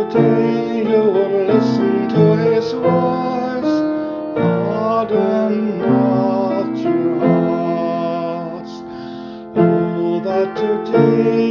today you would listen to his voice, harden not your hearts. Oh, that today